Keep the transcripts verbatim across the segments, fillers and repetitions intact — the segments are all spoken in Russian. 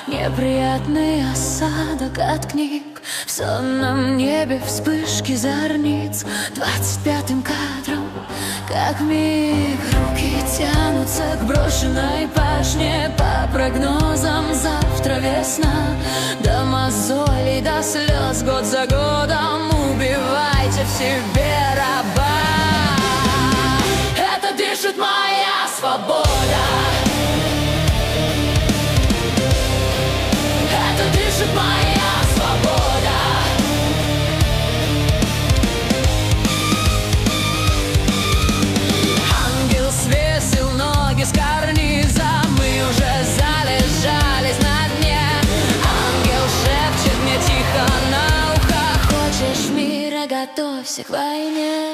Неприятный осадок от книг, в сонном небе вспышки зорниц. Двадцать пятым кадром, как миг, руки тянутся к брошенной пашне. По прогнозам завтра весна, до мозолей, до слез, год за годом убивайте в себе раба. Это дышит моя свобода. Это дышит моя свобода. Ангел свесил ноги с карниза, мы уже залежались на дне. Ангел шепчет мне тихо на ухо: хочешь мира, готовься к войне.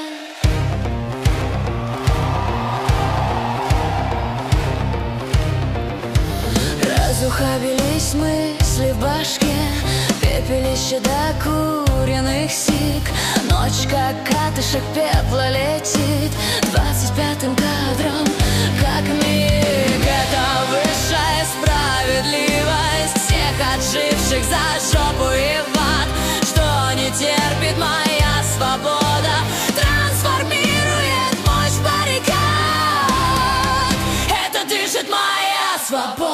Разухабились мысли в башке, пепелище до куриных сик. Ночь, как катышек пепла, летит двадцать пятым кадром, как миг. Это высшая справедливость всех отживших за жопу и в ад. Что не терпит моя свобода, трансформирует мощь баррикад. Это дышит моя свобода.